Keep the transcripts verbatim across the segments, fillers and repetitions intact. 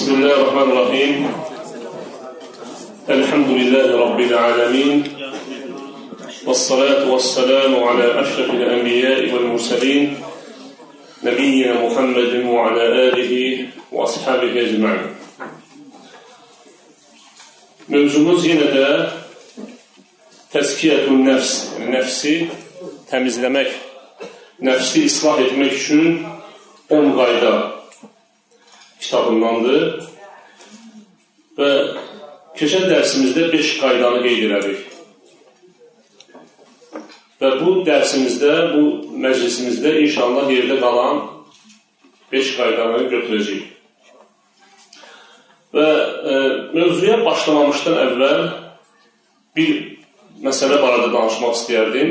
Bismillahirrahmanirrahim. Elhamdülillahi Rabbil alemin. Vessalatu vesselamu ala eşrefil enbiyai vel murselin. Nebiyyina Muhammedin ve ala alihi ve ashabihi ecma'in. Mövzumuz yine de tezkiyetun nefs, yani nefsi temizlemek, nefsi ıslah etmek için on qayda kitabındandır. Və keçən dərsimizdə beş qaydanı qeyd elədik. Və bu dərsimizdə, bu məclisimizdə inşallah yerdə qalan beş qaydanı götürəcəyik. Və e, mövzuya başlamamışdan əvvəl bir məsələ barədə danışmaq istəyərdim.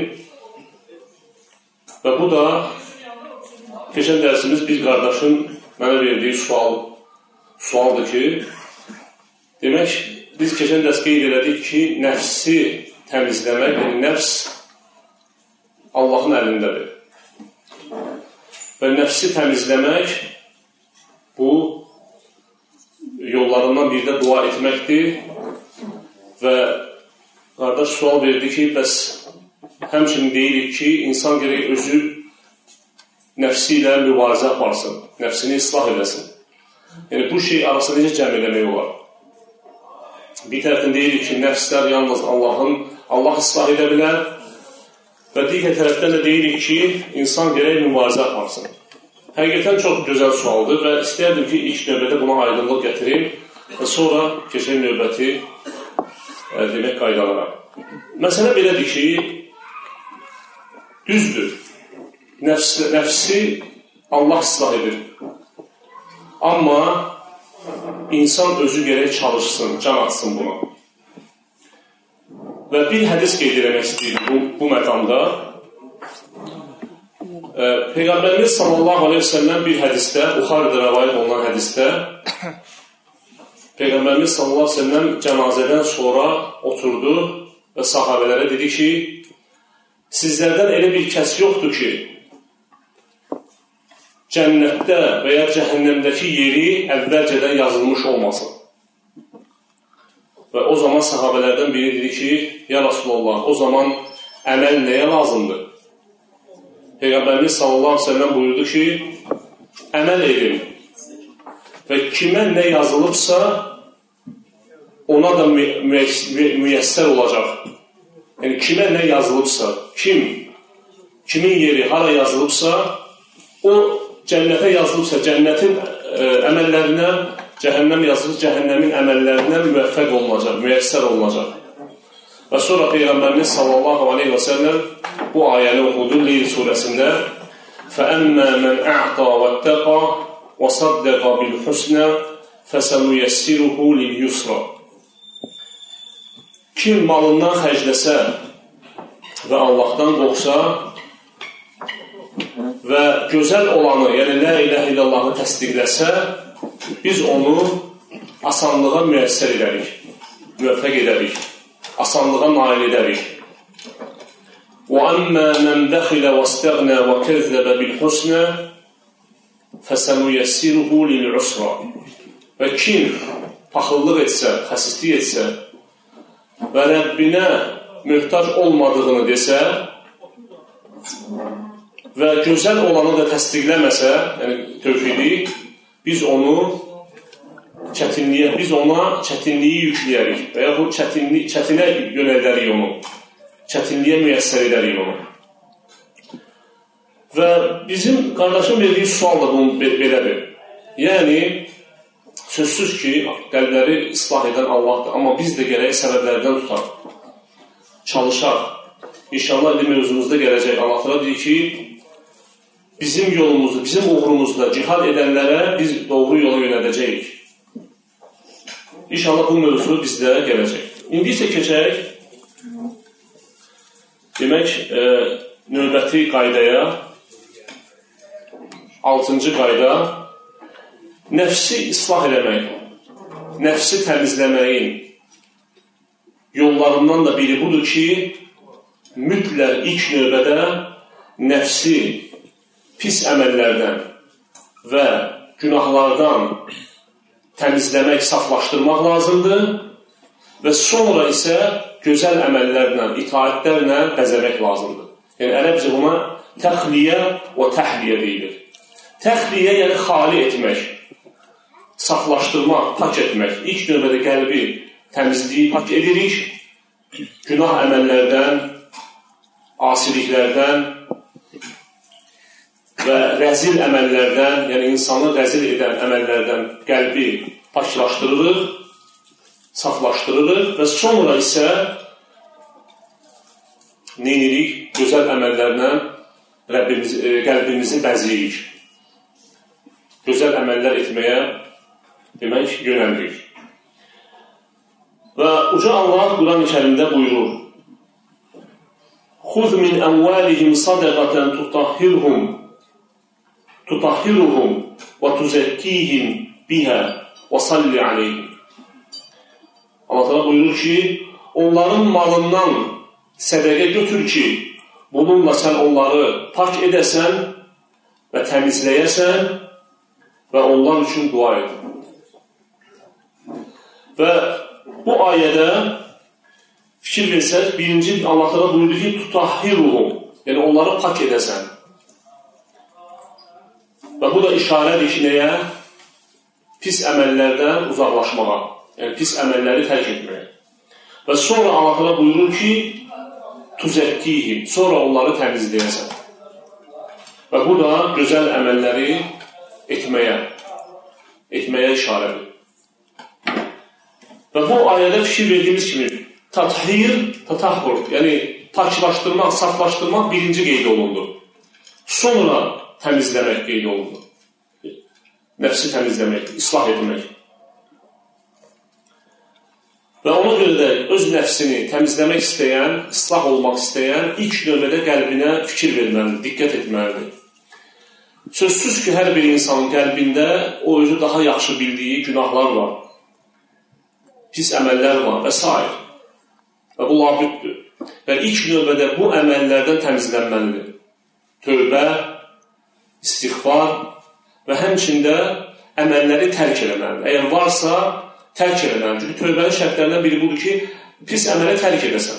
Və bu da keçən dərsimiz bir qardaşın mənə verdiyi sual, sualdır ki, demək, biz keçən dərs qeyd elədik ki, nəfsi təmizləmək, yəni nəfs Allahın əlindədir. Və nəfsi təmizləmək, bu yollarından biri də dua etməkdir. Və qardaş sual verdi ki, bəs həmçinin deyirik ki, insan gərək özü nəfsi ilə mübarizə aparsın, nəfsini islah edəsin. Yəni, bu şey arasında necə cəm eləmək olar? Bir tərəfdən deyirik ki, nəfslər yalnız Allahın, Allah islah edə bilər və digər tərəfdən də deyirik ki, insan gərək mübarizə aparsın. Həqiqətən çox gözəl sualdır və istəyərdim ki, ilk növbədə buna aydınlıq gətirim və sonra keçək növbəti e, demək qaydalara. Məsələ belədir ki, düzdür. Nəfsi, nəfsi Allah islah edir. Amma insan özü gərək çalışsın, can atsın buna. Və bir hədis qeyd eləmək istəyir bu, bu məqamda. E, Peyğəmbərimiz sallallahu aleyhi ve sellem bir hədisdə, Buxarıda rəvayət olunan hədisdə, Peyğəmbərimiz sallallahu aleyhi ve sellem cənazədən sonra oturdu və sahabələrə dedi ki, sizlərdən elə bir kəs yoxdur ki, cənnətdə və ya cəhənnəmdəki yeri əvvəlcədən yazılmış olmasın. Və o zaman sahabələrdən biri dedi ki, ya Rasulullah, o zaman əməl nəyə lazımdır? Peyğəmbərimiz sallallahu aleyhi ve sellem buyurdu ki, əməl edin və kimə nə yazılıbsa, ona da müyəssər olacaq. Yəni, kimə nə yazılıbsa, kim, kimin yeri hara yazılıbsa, o cənnətə yazılıbsa, cənnətin ə, əməllərinə, cəhənnəm yazılıb, cəhənnəmin əməllərinə müvəffəq olunacaq, müyəssər olunacaq. Və sonra Peyğəmbərimiz sallallahu aleyhi və səlləm bu ayəni oxudu Leyl surəsində فَأَمَّا مَنْ أَعْطَى وَاتَّقَى وَصَدَّقَ بِالْحُسْنَى فَسَنُيَسِّرُهُ لِلْيُسْرَى Kim malından xərcləsə və Allahdan qorxsa və gözəl olanı, yəni la ilahe illallahı təsdiqləsə, biz onu asanlığa müəssər edərik, müvəffəq edərik, asanlığa nail edərik. وَأَمَّا مَنْ دَخِلَ وَاسْتَغْنَى وَكَذَّبَ بِالْحُسْنَى فَسَنُيَسِّرُهُ لِلْعُسْرَى Və kim paxıllıq etsə, xəsislik etsə və Rəbbinə möhtac olmadığını desə və gözəl olanı da təsdiqləməsə, yəni tövhidi, biz onu çətinliyə, biz ona çətinliyi yükləyərik və ya bu çətinlik, çətinə yönəldərik onu, çətinliyə müyəssər edərik onu. Və bizim qardaşın verdiyi sual da bunun belədir. Yəni, sözsüz ki, qəlbləri islah edən Allahdır, amma biz də gərək səbəblərdən tutaq, çalışaq. İnşallah indi mövzumuzda gələcək. Allah təala deyir ki, bizim yolumuzda, bizim uğrumuzda cihad edənlərə biz doğru yola yönədəcəyik. İnşallah bu mövzu bizdə gələcək. İndi isə keçək, demək, e, növbəti qaydaya, altıncı qayda, nəfsi islah eləmək, nəfsi təmizləməyin yollarından da biri budur ki, mütləq ilk növbədə nəfsi pis əməllərdən və günahlardan təmizləmək, saflaşdırmaq lazımdır və sonra isə gözəl əməllərlə, itaətlərlə bəzəmək lazımdır. Yəni, ərəbcə buna təxliyə və təhliyə deyilir. Təxliyə, yəni xali etmək, saflaşdırmaq, pak etmək. İlk növbədə qəlbi təmizliyi pak edirik, günah əməllərdən, asiliklərdən və rəzil əməllərdən, yəni insanı rəzil edən əməllərdən qəlbi paklaşdırırıq, saflaşdırırıq və sonra isə neynirik? Gözəl əməllərlə Rəbbimiz, e, qəlbimizi bəzləyirik. Gözəl əməllər etməyə demək, yönəlirik. Və uca Allah Quran-ı Kərimdə buyurur: "Xuz min əmvalihim sadaqatan tutahhirhum tutahhiruhum və tuzakkihim biha və salli aleyhim." Allah Teala buyurur ki, onların malından sədəqə götür ki, bununla sən onları pak edəsən və təmizləyəsən və onlar üçün dua et. Və bu ayədə fikir versək, birinci Allah Teala buyurdu ki, tutahhiruhum, yəni onları pak edəsən. Və bu da işarədir ki, nəyə? Pis əməllərdən uzaqlaşmağa, yəni pis əməlləri tərk etməyə. Və sonra Allah Teala buyurur ki, tuzakkihim, sonra onları təmizləyəsən. Və bu da gözəl əməlləri etməyə, etməyə işarədir. Və bu ayədə fikir verdiyimiz kimi, tathir, tatahhur, yəni paklaşdırmaq, saflaşdırmaq birinci qeyd olundu. Sonra təmizləmək qeyd olundu. Nəfsi təmizləmək, islah etmək. Və ona görə də öz nəfsini təmizləmək istəyən, islah olmaq istəyən ilk növbədə qəlbinə fikir verməlidir, diqqət etməlidir. Sözsüz ki, hər bir insanın qəlbində o özü daha yaxşı bildiyi günahlar var, pis əməllər var və s. Və bu labüddür. Və ilk növbədə bu əməllərdən təmizlənməlidir. Tövbə, istiğfar və həmçində əməlləri tərk eləməlidir. Əgər varsa, tərk eləməlidir. Çünki tövbənin şərtlərindən biri budur ki, pis əmələ tərk edəsən.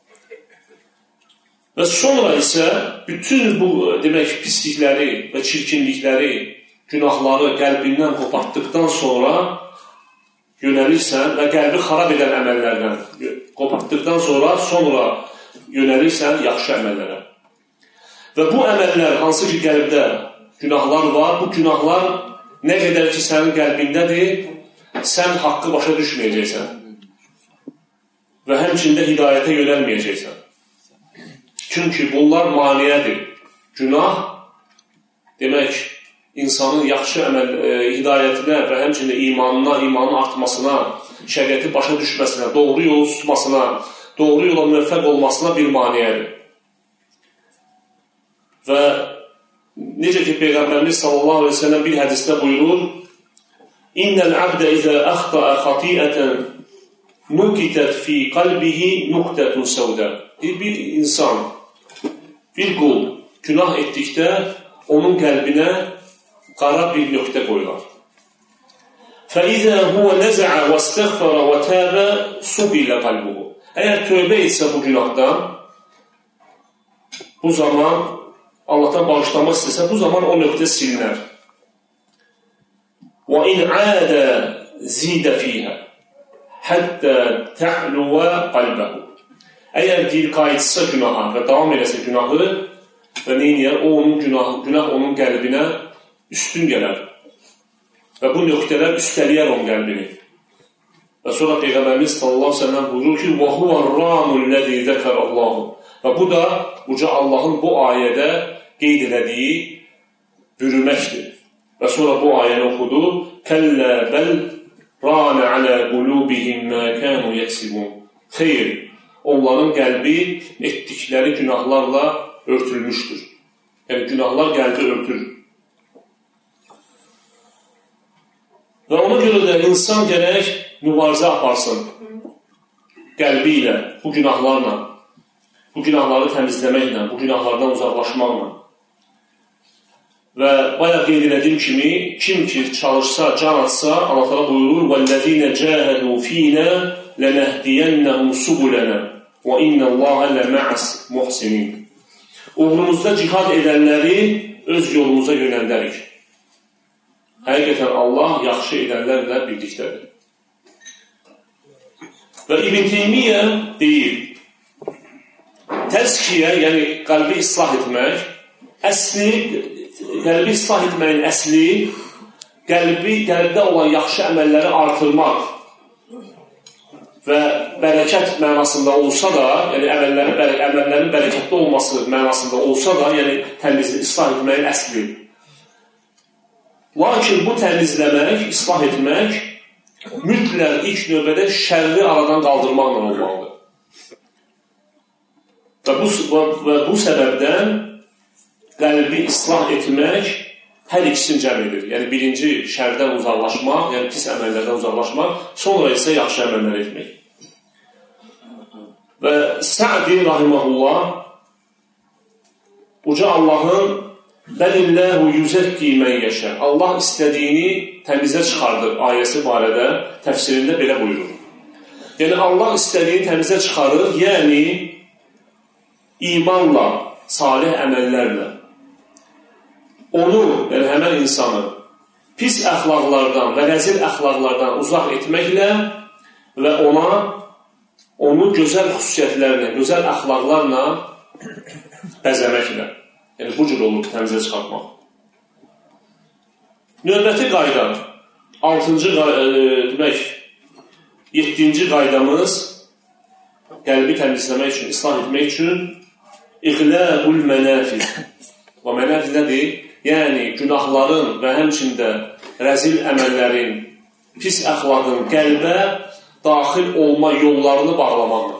Və sonra isə bütün bu demək pislikləri və çirkinlikləri, günahları qəlbindən qopartdıqdan sonra yönəlirsən və qəlbi xarab edən əməllərdən qopartdıqdan sonra sonra yönəlirsən yaxşı əməllərə. Və bu əməllər, hansı ki qəlbdə günahlar var, bu günahlar nə qədər ki sənin qəlbindədir, sən haqqı başa düşməyəcəksən və həmçində hidayətə yönəlməyəcəksən. Çünki bunlar maniyədir. Günah demək, insanın yaxşı əməl, e, hidayətinə və həmçində imanına, imanın artmasına, şəriəti başa düşməsinə, doğru yolu tutmasına, doğru yola müvəffəq olmasına bir maniyədir. Və necə ki Peyğəmbərimiz sallallahu aleyhi ve sellem bir hədisdə buyurur: İnnel abde izə əxtaə xatiətən nukitət fi qalbihi nuktətun səvdə. Bir insan, bir qul günah etdikdə onun qəlbinə qara bir nöqtə qoyular. Fəizə huvə nəzəə və istəğfərə və təbə subilə qalbuhu. Əgər tövbə etsə bu günahdan, bu zaman Allahdan bağışlamaq istəsə, bu zaman o nöqtə silinər. Və in ədə zidə fiyhə həttə tə'luvə qalbəhu. Əgər dil qayıtsa günaha və davam eləsə günahı və neyniyər, o onun günah, günah onun qəlbinə üstün gələr. Və bu nöqtələr üstəliyər onun qəlbini. Və sonra Peyğəmbərimiz sallallahu aleyhi ve sellem buyurur ki, وَهُوَ الرَّامُ الَّذِي ذَكَرَ اللّٰهُ. Və bu da uca Allahın bu ayədə qeyd elədiyi bürüməkdir. Və sonra bu ayəni oxudu. Kəllə bəl rânə alə qulubihim mə kənu yəksibun. Xeyr, onların qəlbi etdikləri günahlarla örtülmüşdür. Yəni, günahlar qəlbi örtür. Və ona görə də insan gərək mübarizə aparsın qəlbi ilə, bu günahlarla, bu günahları təmizləməklə, bu günahlardan uzaqlaşmaqla. Və bayaq qeyd edildiyim kimi, kim ki çalışsa, can atsa, Allah təala buyurur: "Vəllezîne cahadu fînâ lenehdiyennehum subulana və innallâhe lema'as muhsinin." Uğrumuzda cihad edənləri öz yolumuza yönəldərik. Həqiqətən Allah yaxşı edənlərlə birlikdədir. Və İbn Teymiyyə deyir, təzkiyə, yəni qəlbi islah etmək, əsli, qəlbi islah etməyin əsli, qəlbi, qəlbdə olan yaxşı əməlləri artırmaq və bərəkət mənasında olsa da, yəni əməllərin, əməllərin bərəkətli olması mənasında olsa da, yəni təmizli, islah etməyin əsli. Lakin bu təmizləmək, islah etmək, mütləq ilk növbədə şərri aradan qaldırmaqla olmalıdır. Və bu, və bu səbəbdən qəlbi islah etmək hər ikisini cəm edir. Yəni birinci şərdən uzaqlaşmaq, yəni pis əməllərdən uzaqlaşmaq, sonra isə yaxşı əməllər etmək. Və Sa'di rahiməhullah uca Allahın "Bəlilləhu yüzəkki mən yəşə" Allah istədiyini təmizə çıxardır ayəsi barədə təfsirində belə buyurur. Yəni Allah istədiyini təmizə çıxarır, yəni imanla, salih əməllərlə onu, yəni həmən insanı pis əxlaqlardan və rəzil əxlaqlardan uzaq etməklə və ona onu gözəl xüsusiyyətlərlə, gözəl əxlaqlarla bəzəməklə. Yəni bu cür olur təmizə çıxartmaq. Növbəti qayda, altıncı demək, yeddinci qaydamız qəlbi təmizləmək üçün, islah etmək üçün İğləqul mənafiz. Və mənafiz nədir? Yəni günahların və həmçində rəzil əməllərin, pis əxlaqın qəlbə daxil olma yollarını bağlamaqdır.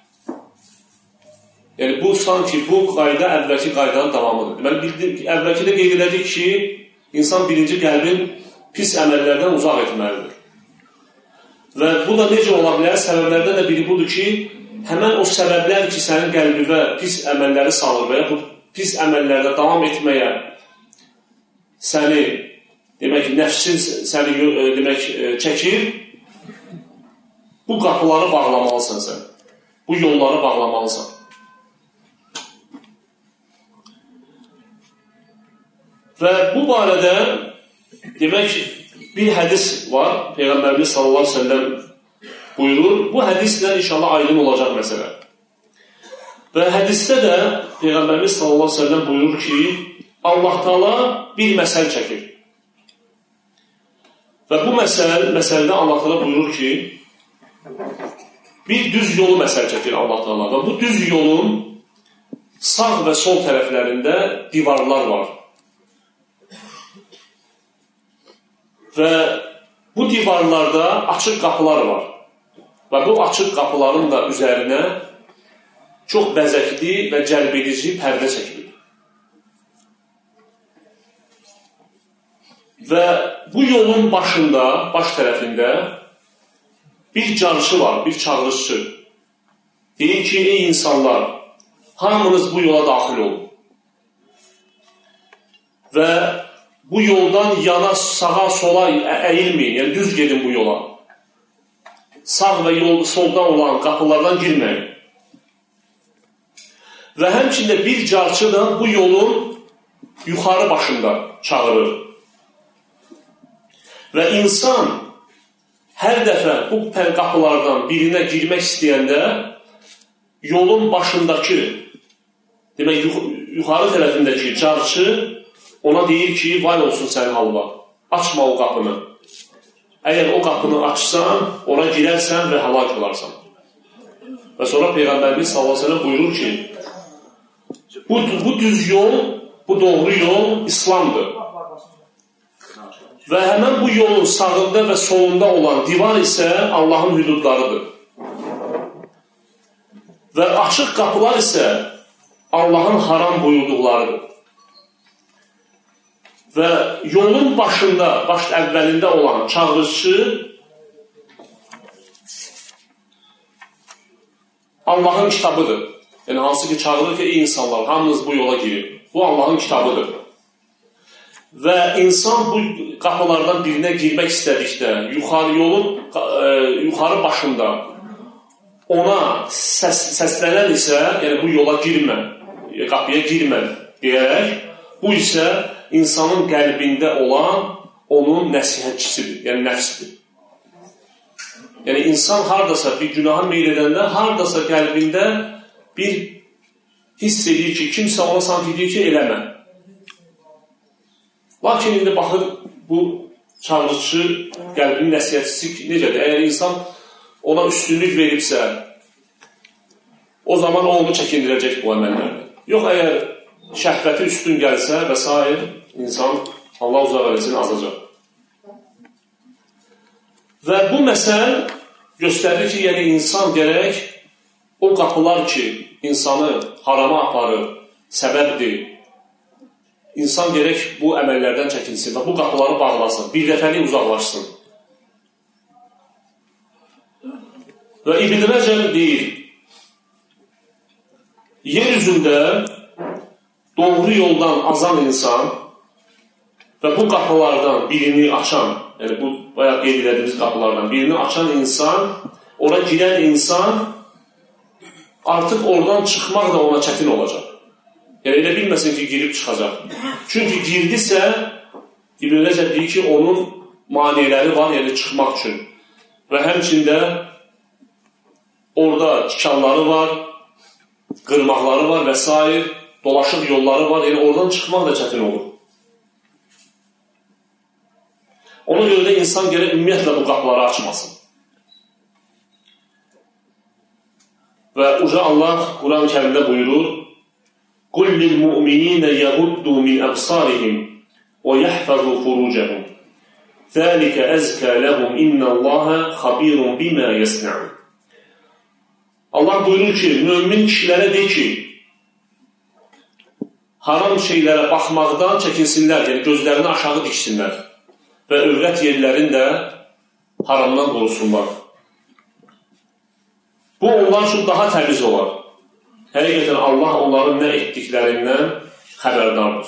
Yəni bu sanki bu qayda əvvəlki qaydanın davamıdır. Deməli bildik ki, əvvəlkidə qeyd elədik ki, insan birinci qəlbin pis əməllərdən uzaq etməlidir. Və bu da necə ola bilər? Səbəblərdən də biri budur ki, həmən o səbəblər ki, sənin qəlbivə pis əməlləri salır və yaxud pis əməllərdə davam etməyə səni, demək, nəfsin səni demək, çəkir, bu qapıları bağlamalısan sən. Bu yolları bağlamalısan. Və bu barədə demək bir hədis var. Peyğəmbərimiz sallallahu əleyhi və səlləm buyurur. Bu hədislə inşallah aydın olacaq məsələ. Və hədisdə də Peyğəmbərimiz sallallahu əleyhi və səlləm buyurur ki, Allah Taala bir məsəl çəkir. Və bu məsəl, məsələdə Allah Taala buyurur ki, bir düz yolu məsəl çəkir Allah Taala. Və bu düz yolun sağ və sol tərəflərində divarlar var. Və bu divarlarda açıq qapılar var. Və bu açıq qapıların da üzərinə çox bəzəkli və cəlbedici pərdə çəkilir. Və bu yolun başında, baş tərəfində bir carçı var, bir çağırışçı. Deyir ki, ey insanlar, hamınız bu yola daxil olun. Və bu yoldan yana, sağa, sola əyilməyin, yəni düz gedin bu yola. Sağ və yol, soldan olan qapılardan girməyin. Və həmçində bir carçı da bu yolun yuxarı başında çağırır. Və insan hər dəfə bu qapılardan birinə girmək istəyəndə yolun başındakı, demək, yuxarı tərəfindəki carçı ona deyir ki, vay olsun sənin halva, açma o qapını. Əgər o qapını açsan, ora girərsən və həlak olarsan. Və sonra Peyğəmbərimiz sallallahu əleyhi və səlləm buyurur ki, bu, bu düz yol, bu doğru yol İslamdır. Və həmən bu yolun sağında və solunda olan divar isə Allahın hüdudlarıdır. Və açıq qapılar isə Allahın haram buyurduqlarıdır. Və yolun başında, baş əvvəlində olan çağırışçı Allahın kitabıdır. Yəni hansı ki çağırır ki, ey insanlar, hamınız bu yola girin. Bu Allahın kitabıdır. və insan bu qapılardan birinə girmək istədikdə, yuxarı yolun e, yuxarı başında ona səs, səslənən isə, yəni bu yola girmə, qapıya girmə deyərək, bu isə insanın qəlbində olan onun nəsihətçisidir, yəni nəfsdir. Yəni insan hardasa bir günaha meyl edəndə, hardasa qəlbində bir hiss edir ki, kimsə ona sanki deyir ki, eləmə. Lakin indi baxın, bu çağırıcı, qəlbinin nəsihətçisi necədir? Əgər insan ona üstünlük veribsə, o zaman o onu çəkindirəcək bu əməllərdə. Yox, əgər şəhvəti üstün gəlsə və s. insan Allah uzaq eləsin, azacaq. Və bu məsəl göstərir ki, yəni insan gərək o qapılar ki, insanı harama aparır, səbəbdir, İnsan gərək bu əməllərdən çəkinsin və bu qapıları bağlasın, bir dəfəlik uzaqlaşsın. Və İbn Rəcəb deyir, yer üzündə doğru yoldan azan insan və bu qapılardan birini açan, yəni bu bayaq qeyd edədiyimiz qapılardan birini açan insan, ora girən insan artıq oradan çıxmaq da ona çətin olacaq. Yəni, elə bilməsin ki, girib çıxacaq. Çünki girdisə, İbn Rəcəb deyir ki, onun maneələri var, yəni çıxmaq üçün. Və həmçində orada tikanları var, qırmaqları var və s. dolaşıq yolları var, yəni oradan çıxmaq da çətin olur. Ona görə də insan gərək ümumiyyətlə bu qapıları açmasın. Və uca Allah Quran-ı Kərimdə buyurur, قُلْ لِلْمُؤْمِنِينَ يَغُدُّوا مِنْ أَبْصَارِهِمْ وَيَحْفَظُوا فُرُوجَهُمْ ذَلِكَ أَزْكَى لَهُمْ إِنَّ اللَّهَ خَبِيرٌ بِمَا يَصْنَعُونَ. Allah buyurur ki, mümin kişilərə de ki, haram şeylərə baxmaqdan çəkinsinlər, yəni gözlərini aşağı diksinlər və övrət yerlərini də haramdan qorusunlar. Bu, onlar üçün daha təmiz olar. Həqiqətən Allah onların nə etdiklərindən xəbərdardır.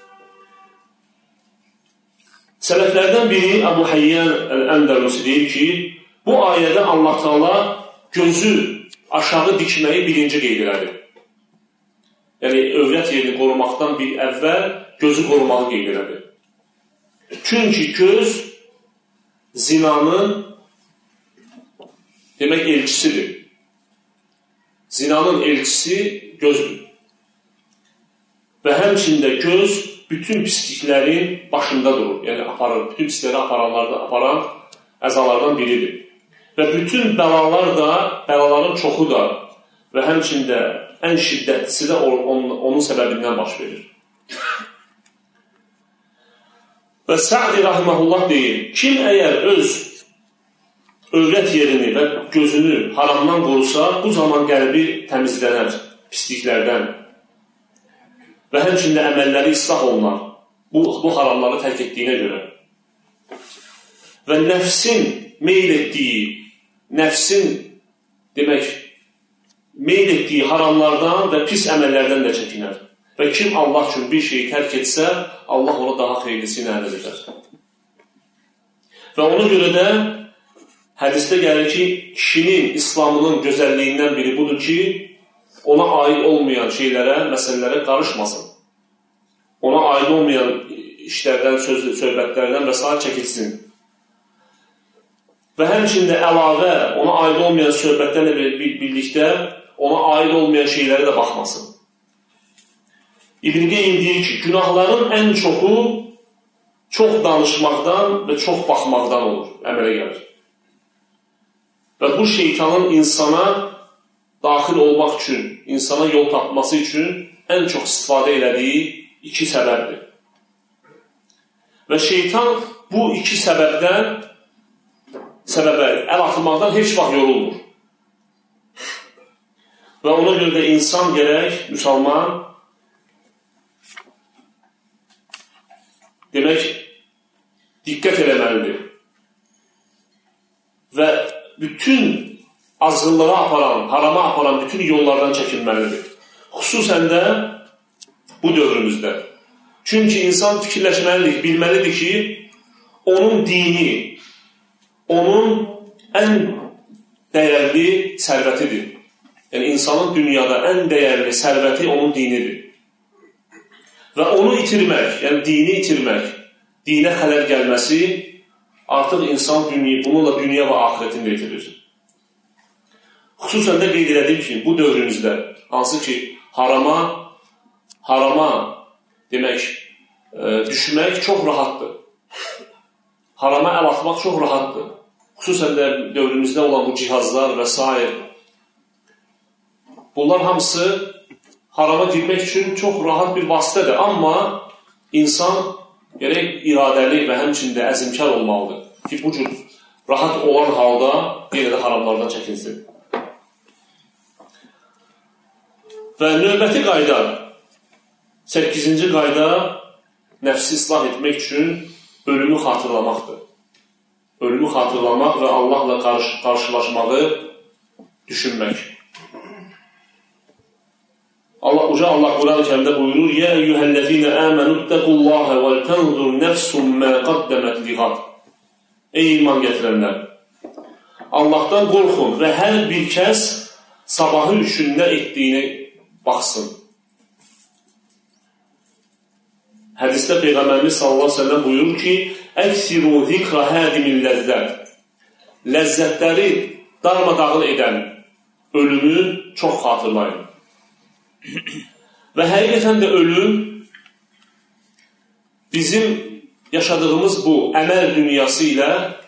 Sələflərdən biri Əbu Hayyan Əl-Əndəlusi deyir ki, bu ayədə Allah Teala gözü aşağı dikməyi birinci qeyd elədi. Yəni, övrət yerini qorumaqdan bir əvvəl gözü qorumağı qeyd elədi. Çünki göz zinanın demək elçisidir. Zinanın elçisi gözdür. Və həmçində göz bütün pisliklərin başında durur. Yəni, aparır, bütün pislikləri aparanlarda, aparan əzalardan biridir. Və bütün bəlalar da, bəlaların çoxu da və həmçində ən şiddətlisi də onun, onun səbəbindən baş verir. Və Sa'di Rahiməhullah deyir, kim əgər öz övrət yerini və gözünü haramdan qorusa, bu zaman qəlbi təmizlənər pisliklərdən və həmçində əməlləri islah olunar bu, bu haramları tərk etdiyinə görə. Və nəfsin meyl etdiyi, nəfsin demək, meyl etdiyi haramlardan və pis əməllərdən də çəkinər. Və kim Allah üçün bir şeyi tərk etsə, Allah ona daha xeyirlisini əldə edər. Və ona görə də hədisdə gəlir ki, kişinin İslamının gözəlliyindən biri budur ki, ona aid olmayan şeylərə, məsələlərə qarışmasın. Ona aid olmayan işlərdən, söz, söhbətlərdən və s. çəkilsin. Və həmçində əlavə, ona aid olmayan söhbətlərlə birlikdə, ona aid olmayan şeylərə də baxmasın. İbn Qeym deyir ki, günahların ən çoxu çox danışmaqdan və çox baxmaqdan olur, əmələ gəlir. Və bu şeytanın insana daxil olmaq üçün, insana yol tapması üçün ən çox istifadə elədiyi iki səbəbdir. Və şeytan bu iki səbəbdən səbəbə əl atılmaqdan heç vaxt yorulmur. Və ona görə də insan gərək, müsəlman, demək, diqqət eləməlidir. Və bütün azğınlığa aparan, harama aparan bütün yollardan çəkinməlidir. Xüsusən də bu dövrümüzdə. Çünki insan fikirləşməlidir, bilməlidir ki, onun dini, onun ən dəyərli sərvətidir. Yəni, insanın dünyada ən dəyərli sərvəti onun dinidir. Və onu itirmək, yəni dini itirmək, dinə xələl gəlməsi artıq insan dünya, bununla dünya və axirətini də itirir. Xüsusən də qeyd edildim ki, bu dövrümüzdə, hansı ki, harama, harama demək, e, düşmək çox rahatdır. Harama əl atmaq çox rahatdır. Xüsusən də dövrümüzdə olan bu cihazlar və s. Bunlar hamısı harama girmək üçün çox rahat bir vasitədir. Amma insan gərək iradəli və həmçində əzimkar olmalıdır ki, bu cür rahat olan halda yenə də haramlardan çəkinsin. Və növbəti qayda, səkkizinci qayda nəfsi islah etmək üçün ölümü xatırlamaqdır. Ölümü xatırlamaq və Allahla qarşı, qarşılaşmağı düşünmək. Allah, uca Allah Quran-ı Kərimdə buyurur: "Yə eyyuhəl-ləzīnə əmənu ittaqullaha və tənzur nəfsun mə qaddəmət liğad." Ey iman gətirənlər! Allahdan qorxun və hər bir kəs sabahı üçün nə etdiyini baxsın. Hədisdə Peyğəmbərimiz sallallahu əleyhi və səlləm buyurur ki: "Əksiru zikra hadimil ləzzət." Ləzzətləri darmadağın edən ölümü çox xatırlayın. Və həqiqətən də ölüm bizim yaşadığımız bu əməl dünyası ilə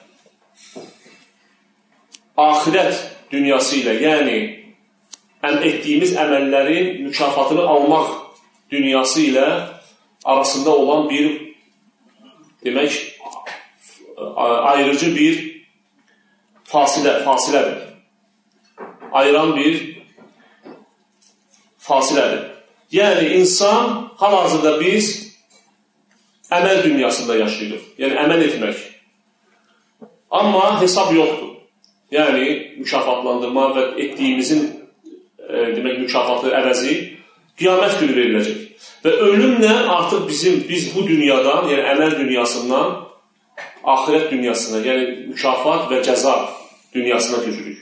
axirət dünyası ilə, yəni etdiyimiz əməllərin mükafatını almaq dünyası ilə arasında olan bir demək ayrıcı bir fasilə, fasilədir. Ayıran bir fasilədir. Yəni, insan hal-hazırda biz əməl dünyasında yaşayırıq. Yəni, əməl etmək. Amma hesab yoxdur. Yəni, mükafatlandırma və etdiyimizin e, demək, mükafatı əvəzi qiyamət günü veriləcək. Və ölümlə artıq bizim, biz bu dünyadan, yəni əməl dünyasından axirət dünyasına, yəni mükafat və cəza dünyasına köçürük.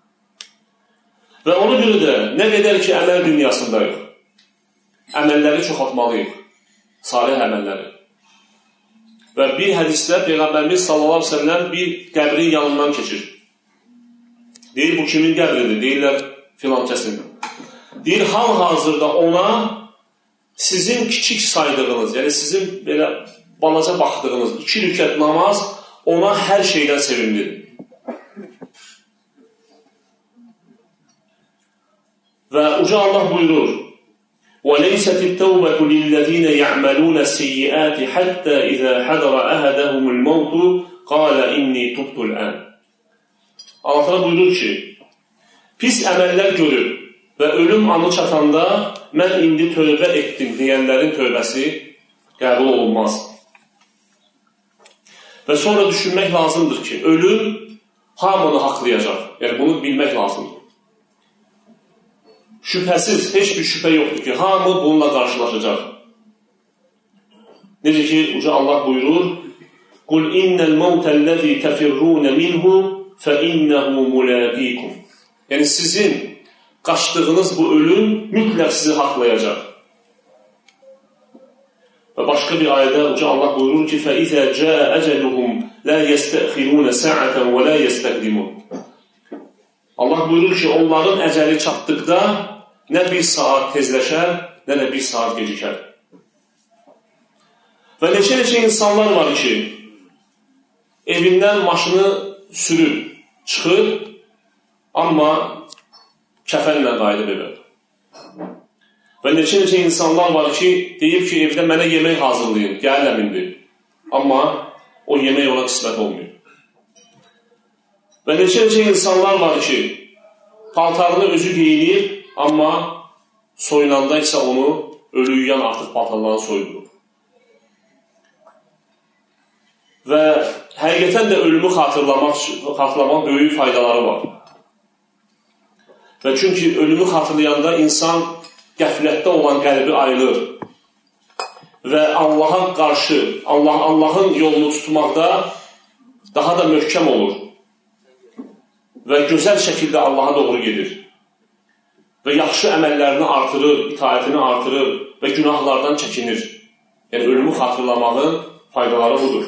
Və ona görə də nə qədər ki, əməl dünyasındayıq, əməlləri çoxaltmalıyıq, salih əməlləri. Və bir hədisdə Peyğəmbərimiz sallallahu əleyhi və səlləm bir qəbrin yanından keçir. Deyir, bu kimin qəbridir? Deyirlər, filan kəsin. Deyir, hal-hazırda ona sizin kiçik saydığınız, yəni sizin belə balaca baxdığınız iki rükət namaz ona hər şeydən sevimlidir. Və uca Allah buyurur: وَلَيْسَتِ التَّوْبَةُ لِلَّذِينَ يَعْمَلُونَ السَّيِّئَاتِ حَتَّى إِذَا حَضَرَ أَحَدَهُمُ الْمَوْتُ قَالَ إِنِّي تُبْتُ الْآنَ. Allah təala buyurur ki, pis əməllər görür və ölüm anı çatanda mən indi tövbə etdim deyənlərin tövbəsi qəbul olunmaz. Və sonra düşünmək lazımdır ki, ölüm hamını haqlayacaq. Yəni bunu bilmək lazımdır. Şübhəsiz, heç bir şübhə yoxdur ki, hamı bununla qarşılaşacaq. Necə ki, uca Allah buyurur: "Qul innal mawtallazî tafirrûn minhu fe innehu mulâqîkum." Yəni sizin qaçdığınız bu ölüm mütləq sizi haqlayacaq. Və başqa bir ayədə uca Allah buyurur ki: "Fəizə cəə əcəluhum la yestəxirûne sə'ətən və la yestəqdimun." Allah buyurur ki, onların əcəli çatdıqda nə bir saat tezləşər, nə də bir saat gecikər. Və neçə-neçə insanlar var ki, evindən maşını sürüb, çıxır, amma kəfənlə qayıdıb evə. Və neçə-neçə insanlar var ki, deyib ki, evdə mənə yemək hazırlayın, gəlin əmindir. Amma o yemək ona qismət olmuyor. Və neçə-neçə insanlar var ki, paltarını özü geyinir, amma soyunanda isə onu ölü yuyan artıq paltarlarını soyunur. Və həqiqətən də ölümü xatırlamaq, xatırlamaq böyük faydaları var. Və çünki ölümü xatırlayanda insan qəflətdə olan qəlbi ayılır. və Allaha qarşı, Allah, Allahın yolunu tutmaqda daha da möhkəm olur və gözəl şəkildə Allaha doğru gedir və yaxşı əməllərini artırır, itaətini artırır və günahlardan çəkinir. Yəni, ölümü xatırlamağın faydaları budur.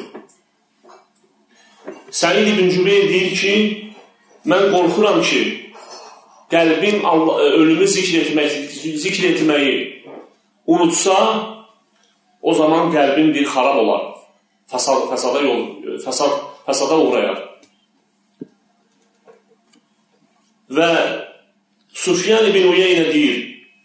Səid ibn Cübeyr deyir ki, mən qorxuram ki, qəlbim Allah, ölümü zikr, etmək, zikr etməyi unutsa, o zaman qəlbim bir xarab olar, fəsad, fəsada, yol, fəsad, fəsada uğrayar. Və Sufyan ibn Uyeynə deyir,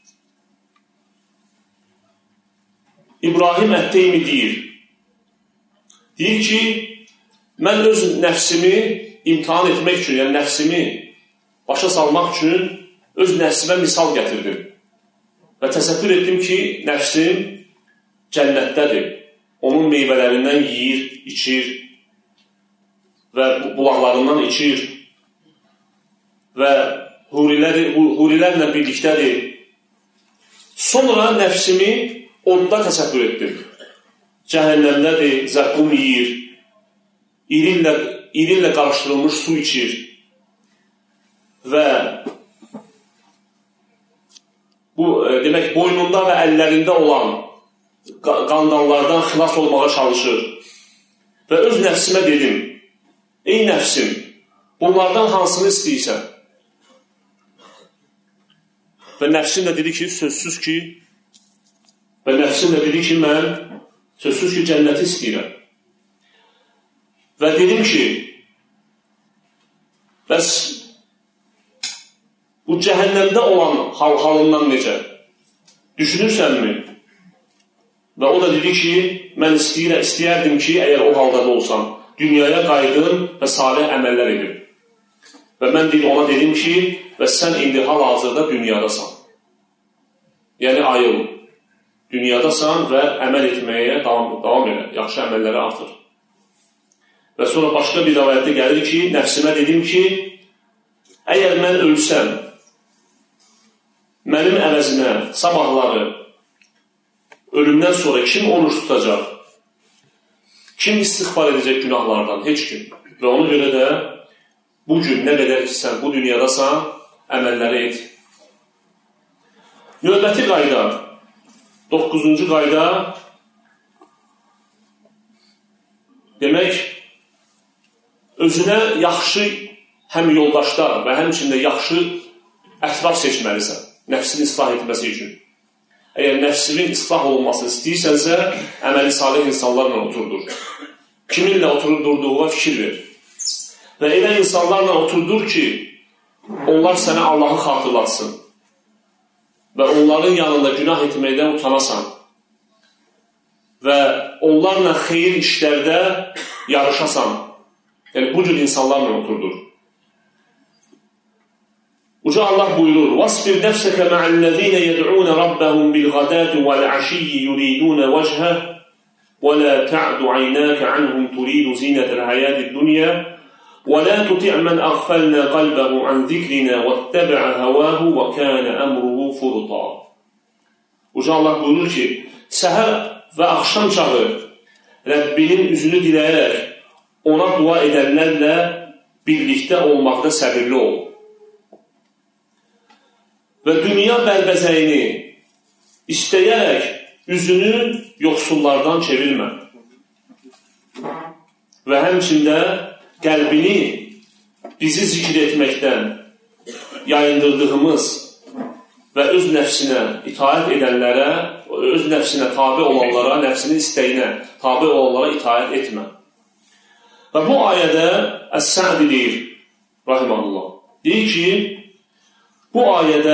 İbrahim Ət-Teymi deyir, deyir ki, mən öz nəfsimi imtihan etmək üçün, yəni nəfsimi başa salmaq üçün öz nəfsimə misal gətirdim və təsəvvür etdim ki, nəfsim cənnətdədir. Onun meyvələrindən yeyir, içir və bulaqlarından içir və hurilər, hurilərlə birlikdədir. Sonra nəfsimi odda təsəvvür etdim. Cəhənnəmdədir, zəqqum yeyir, irinlə, irinlə qarışdırılmış su içir və bu, demək, boynunda və əllərində olan qandallardan xilas olmağa çalışır və öz nəfsimə dedim, ey nəfsim, bunlardan hansını istəyirsən? Və nəfsim də dedi ki, sözsüz ki, və nəfsim də dedi ki, mən sözsüz ki, cənnəti istəyirəm. Və dedim ki, bəs bu cəhənnəmdə olan hal halından necə? Düşünürsənmi? Və o da dedi ki, mən istəyirəm, istəyərdim ki, əgər o halda da olsam, dünyaya qayıdım və salih əməllər edim. Və mən deyim, ona dedim ki, və sən indi hal-hazırda dünyadasan. Yəni, ayıl. Dünyadasan və əməl etməyə davam, davam elə, yaxşı əməlləri artır. Və sonra başqa bir rəvayətdə gəlir ki, nəfsimə dedim ki, əgər mən ölsəm, mənim əvəzimə sabahları ölümdən sonra kim oruç tutacaq? Kim istiğfar edəcək günahlardan? Heç kim. Və ona görə də bugün nə qədər ki, sən bu dünyadasan, əməlləri et. Növbəti qayda, doqquzuncu qayda, demək, özünə yaxşı həm yoldaşlar və həmçində yaxşı ətraf seçməlisən, nəfsini islah etməsi üçün. Əgər nəfsinin islah olunmasını istəyirsənsə, əməli salih insanlarla oturdur. Kiminlə oturub durduğuna fikir ver. Və elə insanlarla oturdur ki, onlar sənə Allahı xatırlatsın və onların yanında günah etməkdən utanasan və onlarla xeyir işlərdə yarışasan. Yəni, bu cür insanlarla oturdur. Uca Allah buyurur, وَاصْبِرْ نَفْسَكَ مَعَ الَّذ۪ينَ يَدْعُونَ رَبَّهُمْ بِالْغَدَاةِ وَالْعَشِيِّ يُرِيدُونَ وَجْهَهُ وَلَا تَعْدُ عَيْنَاكَ عَنْهُمْ تُرِيدُ زِينَةَ الْحَيَاةِ الدُّنْيَا وَلَا تُطِعْ مَنْ أَغْفَلْنَا قَلْبَهُ عَنْ ذِكْرِنَا وَاتَّبَعَ هَوَاهُ وَكَانَ أَمْرُهُ فُرُطًا. Uca Allah buyurur ki, səhər və axşam çağı Rəbbinin üzünü diləyərək ona dua edənlərlə birlikdə olmaqda səbirli ol. Və dünya bəlbəzəyini istəyərək üzünü yoxsullardan çevirmə. Və həmçində qəlbini bizi zikr etməkdən yayındırdığımız və öz nəfsinə itaət edənlərə, öz nəfsinə tabi olanlara, nəfsinin istəyinə tabi olanlara itaət etmə. Və bu ayədə Əs-Sə'di deyir, rahiməhullah, deyir ki, bu ayədə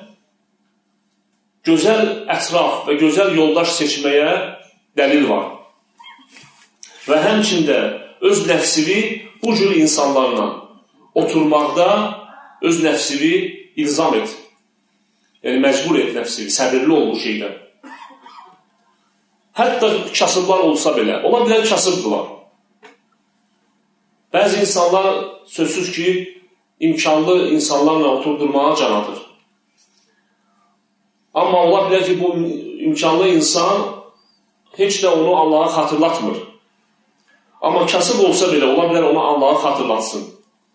gözəl ətraf və gözəl yoldaş seçməyə dəlil var. Və həmçində öz nəfsini bu cür insanlarla oturmaqda öz nəfsini ilzam et. Yəni, məcbur et nəfsini, səbirli ol bu şeydən. Hətta kasıblar olsa belə, ola bilər kasıbdırlar. Bəzi insanlar sözsüz ki, imkanlı insanlarla oturdurmağa can atır. Amma ola bilər ki, bu imkanlı insan heç də onu Allaha xatırlatmır. Amma kasıb olsa belə, ola bilər onu Allaha xatırlatsın.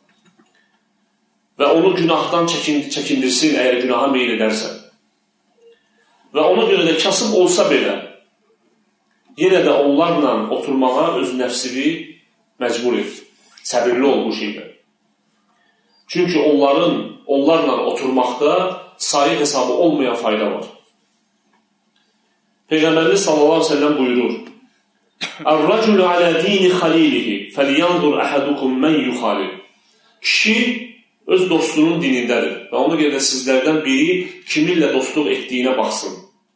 Və onu günahdan çəkin, çəkindirsin, əgər günaha meyil edərsə. Və ona görə də kasıb olsa belə, yenə də onlarla oturmağa öz nəfsini məcbur et. Səbirli ol bu şeydə. Çünki onların, onlarla oturmaqda sayı hesabı olmayan fayda var. Peyğəmbərimiz sallallahu aleyhi ve sellem buyurur: "Ar-raculu ala dini xalilihi, felyanzur ahadukum men yuxalil." Kişi öz dostunun dinindədir və ona görə də sizlərdən biri kiminlə dostluq etdiyinə baxsın.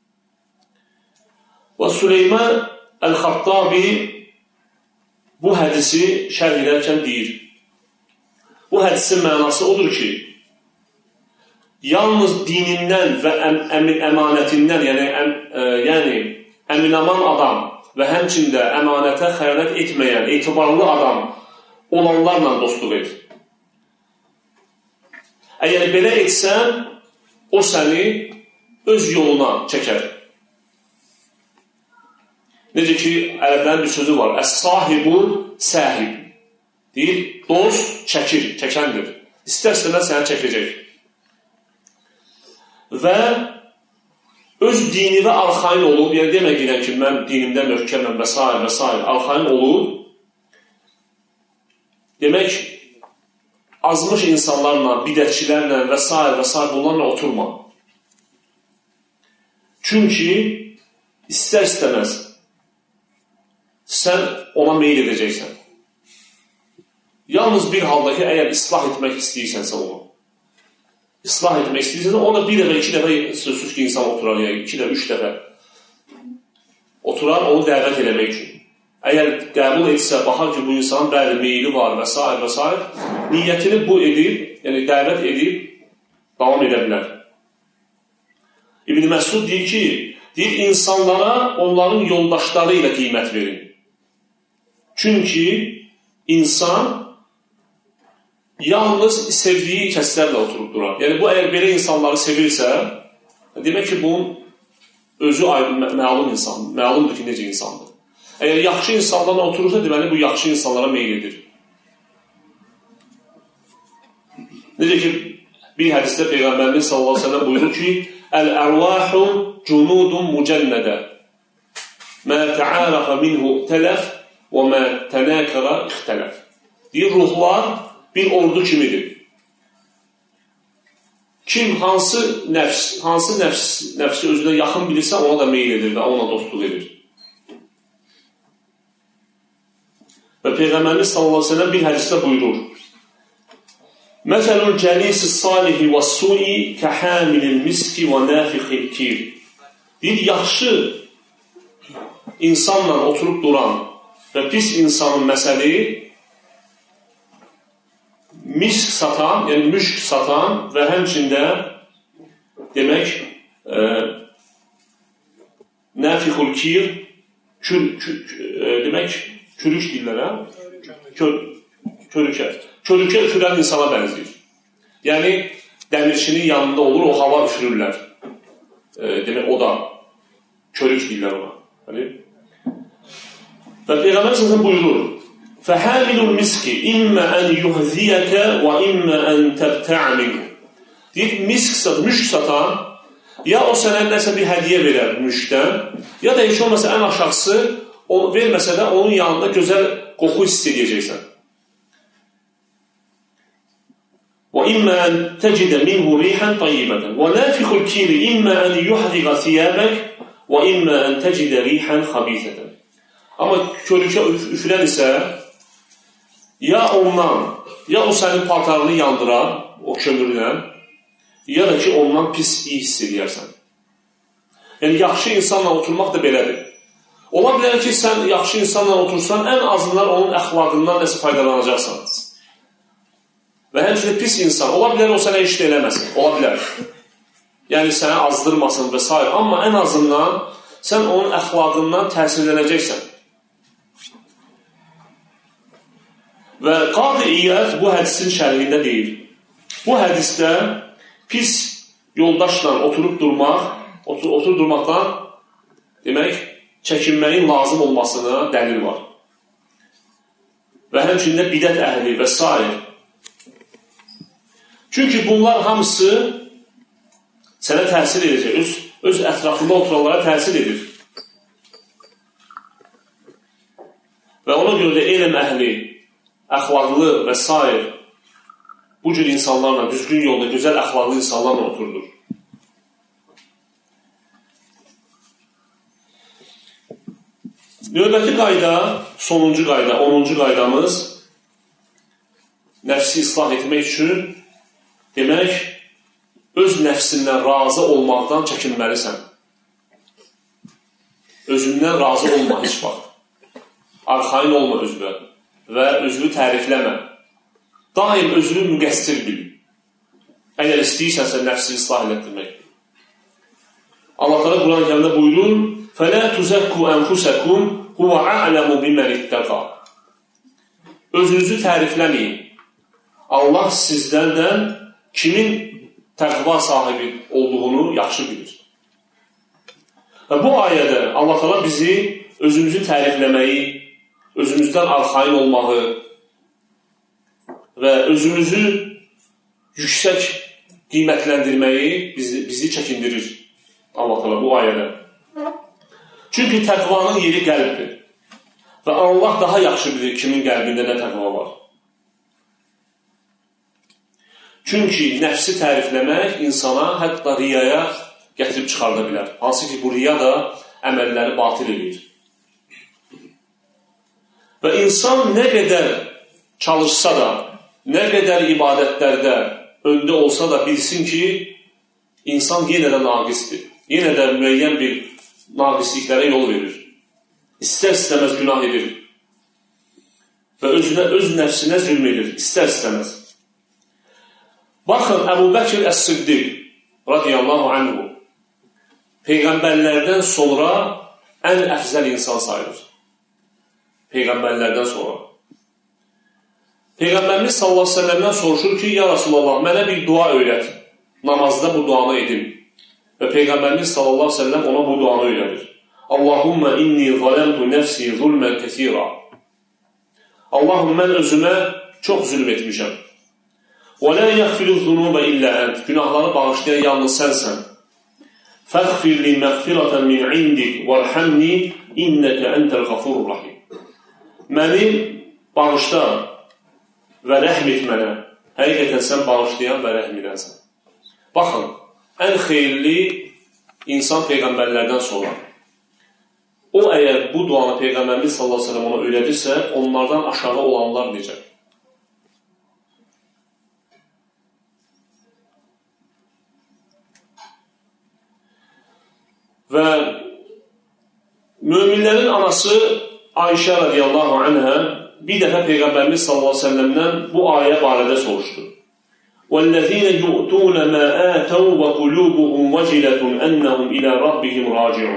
Və Süleyman Əl-Xattabi bu hədisi şərh edərkən deyir. Bu hədisin mənası odur ki, yalnız dinindən və əm, əm, əmanətindən, yəni, əm, ə, yəni əminaman adam və həmçində əmanətə xəyanət etməyən, etibarlı adam olanlarla dostluq et. Əgər belə etsən, o səni öz yoluna çəkər. Necə ki, ərəblərin bir sözü var, əs-sahibu sahib. Deyir, dost çəkir, çəkəndir. İstər-istəməz səni çəkəcək. Və öz dini və arxain olub, yəni demək yine ki, mən dinimdə möhkəməm və s. və s. arxain olub, demək, azmış insanlarla, bidətçilərlə və s. və s. bunlarla oturma. Çünki istər-istəməz sən ona meyil edəcəksən. Yalnız bir halda ki, əgər islah etmək istəyirsənsə onu, islah etmək istəyirsənsə, ona bir dəfə, iki dəfə sözsüz ki, insan oturar, yəni iki dəfə, üç dəfə oturar, onu dəvət eləmək üçün. Əgər qəbul etsə, baxar ki, bu insanın bəli meyili var və s. və s. niyyətini bu edib, yəni dəvət edib, davam edə bilər. İbn Məsud deyir ki, deyir, insanlara onların yoldaşları ilə qiymət verin. Çünki insan yalnız sevdiyi kəslərlə oturub durar. Yəni, bu əgər belə insanları sevirsə, demək ki, bunun özü məlum insan, məlumdur ki, necə insandır. Əgər yaxşı insanlarla oturursa, deməli, bu yaxşı insanlara meyil edir. Necə ki, bir hədisdə Peyğəmbərimiz sallallahu aleyhi ve sellem buyurur ki, "Əl-ərvahu cunudun mücənnədə, mə tə'arəfə minhu tələf və mə tənəkərə ixtələf." Deyir, ruhlar bir ordu kimidir. Kim hansı nəfs, hansı nəfs, nəfsi özünə yaxın bilirsə, ona da meyil edir və ona dostluq edir. Və Peyğəmbərimiz sallallahu aleyhi ve sellem bir hədisdə buyurur: "Məsəlul cəlisi salihi və sui kəhəmilil miski və nəfixil kir." Deyir, yaxşı insanla oturub duran və pis insanın məsəli misk satan, yəni müşk satan və həmçində demək e, nəfixul kir kül, kül, e, demək kürük deyirlər, hə? Kör, körükə. Körükə üfürən insana bənzəyir. Yəni, dəmirçinin yanında olur, o hava üfürürlər. E, demək, o da körük deyirlər ona. Hani? Və Peyğəmbər səsən buyurur: "Fəhəmilul miski immə ən yuhziyəkə və immə ən təbtə'a minhu." Deyir, misk satan, müşk satan, ya o sənə nəsə bir hədiyə verər müşkdən, ya da heç olmasa ən aşağısı, o verməsə də onun yanında gözəl qoxu hiss edəcəksən. وَإِمَّا أَنْ تَجِدَ مِنْهُ رِيحًا طَيِّبَةً وَنَافِخُ الْكِيرِ إِمَّا أَنْ يُحْرِقَ ثِيَابَكَ وَإِمَّا أَنْ تَجِدَ رِيحًا خَبِيثَةً. Amma körükə üfürən isə ya ondan, ya o sənin paltarını yandırar, o kömürlə, ya da ki ondan pis iyi hiss edərsən. Yəni, yaxşı insanla oturmaq da belədir. Ola bilər ki, sən yaxşı insanla otursan, ən azından onun əxlaqından nəsə faydalanacaqsan. Və həmçinin pis insan, ola bilər o sənə işlə eləməsin, ola bilər. Yəni, sənə azdırmasın və s. Amma ən azından sən onun əxlaqından təsirlənəcəksən. Və Qadi İyyəz bu hədisin şərhində deyir. Bu hədisdə pis yoldaşla oturub durmaq, otur, oturub durmaqdan demək, çəkinməyin lazım olmasına dəlil var. Və həmçində bidət əhli və s. Çünki bunlar hamısı sənə təsir edəcək, öz, öz ətrafında oturanlara təsir edir. Və ona görə də elm əhli, əxlaqlı və s. bu cür insanlarla, düzgün yolda, gözəl əxlaqlı insanlarla oturdur. Növbəti qayda, sonuncu qayda, onuncu qaydamız nəfsi islah etmək üçün demək, öz nəfsindən razı olmaqdan çəkinməlisən. Özündən razı olma heç vaxt. Arxain olma özünə və özünü tərifləmə. Daim özünü müqəssir bil. Əgər istəyirsənsə nəfsi islah etdirmək. Allah Teala Quran-ı Kərimdə buyurur: "Fələ tuzakku enfusakum huve a'lemu bimen ittaqa." Özünüzü tərifləməyin. Allah sizlərdən kimin təqva sahibi olduğunu yaxşı bilir. Və bu ayədə Allah Teala bizi özümüzü tərifləməyi, özümüzdən arxain olmağı və özümüzü yüksək qiymətləndirməyi bizi, bizi çəkindirir Allah Teala bu ayədə. Çünki təqvanın yeri qəlbdir. Və Allah daha yaxşı bilir kimin qəlbində nə təqva var. Çünki nəfsi tərifləmək insana hətta riyaya gətirib çıxarda bilər. Hansı ki, bu riya da əməlləri batil edir. Və insan nə qədər çalışsa da, nə qədər ibadətlərdə öndə olsa da bilsin ki, insan yenə də naqisdir. Yenə də müəyyən bir naqisliklərə yol verir. İstər-istəməz günah edir. Və özünə, öz nəfsinə zülm edir. İstər-istəməz. Baxın, Əbu Bəkir Əs-Siddiq radiyallahu anhu Peyğəmbərlərdən sonra ən əfzəl insan sayılır. Peyğəmbərlərdən sonra. Peyğəmbərimiz sallallahu aleyhi ve sellemdən soruşur ki, ya Rasulallah, mənə bir dua öyrət. Namazda bu duanı edim. Və Peyğəmbərimiz sallallahu aleyhi ve sellem ona bu duanı öyrədir. Allahumma inni zalemtu nefsi zulmən kəsira. Allahım, mən özümə çox zülm etmişəm. Və la yəğfiru zunubə illə ənt. Günahları bağışlayan yalnız sənsən. Fəğfir li məğfirətən min indik vərhəmni innəkə əntəl qafurur rahim. Məni bağışla və rəhm et mənə. Həqiqətən sən bağışlayan və rəhm edənsən. Baxın, ən xeyirli insan Peyğəmbərlərdən sonra. O, əgər bu duanı Peyğəmbərimiz sallallahu aleyhi ve sellem ona öyrədirsə, onlardan aşağı olanlar necə? Və müminlərin anası Ayşə radiyallahu anhə bir dəfə Peyğəmbərimiz sallallahu aleyhi ve sellemdən bu ayə barədə soruşdu. وَالَّذِينَ يُؤْتُونَ مَا آتَوْا وَقُلُوبُهُمْ وَجِلَةٌ أَنَّهُمْ إِلَى رَبِّهِمْ رَاجِعُونَ.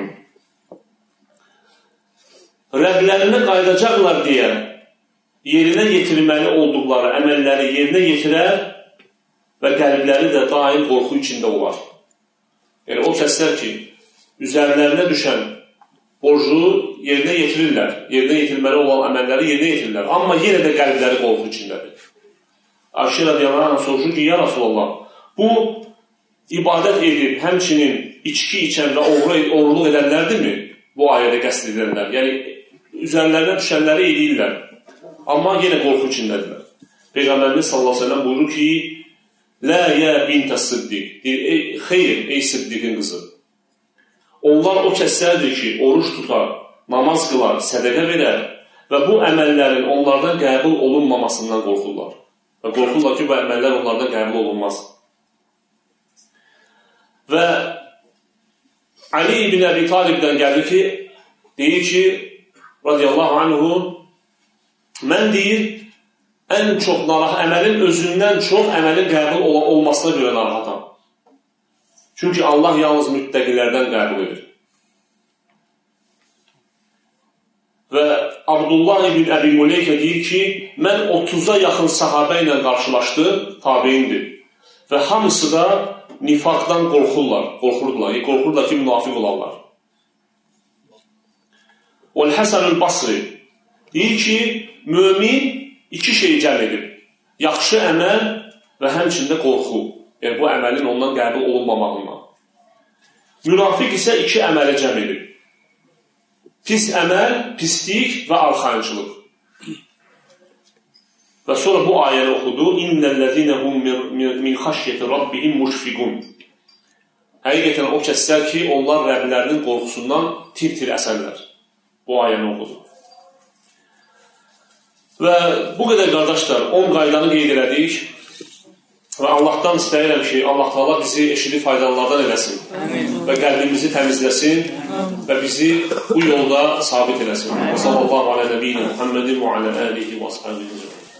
Rəblərinə qayıdacaqlar deyə yerinə yetirməli olduqları əməlləri yerinə yetirər və qəlbləri də daim qorxu içində olar. Yəni o kəslər ki, üzərlərinə düşən borcu yerinə yetirirlər, yerinə yetirməli olan əməlləri yerinə yetirirlər, amma yenə də qəlbləri qorxu içindədir. Ayşə radiyallahu anh soruşur ki, ya Rasulallah, bu ibadət edib, həmçinin içki içən və oğurluq edənlərdirmi bu ayədə qəsd edənlər? Yəni, üzərlərinə düşənləri edirlər, amma yenə qorxu içindədirlər. Peyğəmbərimiz sallallahu aleyhi ve sellem buyurur ki, Lə yə bintə siddiq, xeyr, ey siddiqin qızı. Onlar o kəslərdir ki, oruç tutar, namaz qılar, sədəqə verər və bu əməllərin onlardan qəbul olunmamasından qorxurlar. Və qorxurlar ki, bu əməllər onlardan qəbul olunmaz. Və Ali ibn Əbi Talibdən gəldi ki, deyir ki, radiyallahu anhu, mən deyir, ən çox narahat, əməlin özündən çox əməlin qəbul ol olmasına görə narahatam. Çünki Allah yalnız müttəqilərdən qəbul edir. Və Abdullah ibn Əbi Muleykə deyir ki, mən otuza yaxın sahabə ilə qarşılaşdım, tabeindir. Və hamısı da nifaqdan qorxurlar, qorxurdular, qorxurdular ki, münafiq olarlar. Vəl-Həsən el-Basri deyir ki, mömin iki şey cəm edib. Yaxşı əməl və həmçində qorxu. Yəni, bu əməlin ondan qəbul olunmamağından. Münafiq isə iki əmələ cəm edib. Pis əməl, pislik və arxayınçılıq. Və sonra bu ayəni oxudu. İnnəl-ləzinəhum min xəşyəti rabbihim muşfiqun. Həqiqətən o kəslər ki, onlar Rəblərinin qorxusundan tir-tir əsərlər. Bu ayəni oxudu. Və bu qədər qardaşlar, on qaydanı qeyd elədik. Və Allahdan istəyirəm ki, Allah Teala bizi eşidib faydalardan eləsin. Amin. Və qəlbimizi təmizləsin. Amin. Və bizi bu yolda sabit eləsin. Və sallallahu alə nəbiyyina Muhammedin və alə əlihi və ashabihi.